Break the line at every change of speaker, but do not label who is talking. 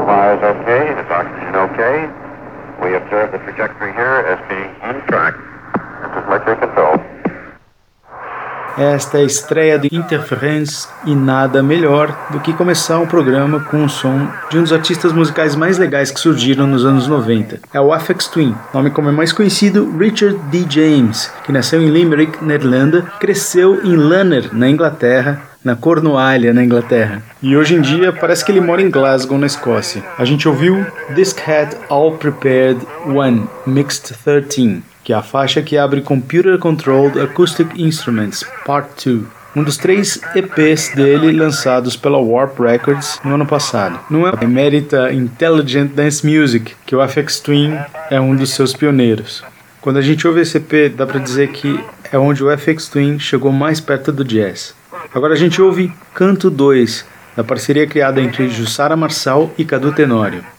Wire is okay, it's oxygen okay. We observe the trajectory here as being on track. This is Mercury Control.
Esta é a estreia do Interference e nada melhor do que começar um programa com o som de um dos artistas musicais mais legais que surgiram nos anos 90. É o Aphex Twin, nome como é mais conhecido, Richard D. James, que nasceu em Limerick, na Irlanda, cresceu em Lanner, na Inglaterra, na Cornualha, na Inglaterra. E hoje em dia parece que ele mora em Glasgow, na Escócia. A gente ouviu This Had All Prepared One, Mixed 13, que é a faixa que abre Computer Controlled Acoustic Instruments, Part 2, um dos 3 EPs dele lançados pela Warp Records no ano passado. Não é a emérita Intelligent Dance Music, que o Aphex Twin é um dos seus pioneiros. Quando a gente ouve esse EP, dá pra dizer que é onde o Aphex Twin chegou mais perto do jazz. Agora a gente ouve Canto 2, da parceria criada entre Jussara Marçal e Cadu Tenório.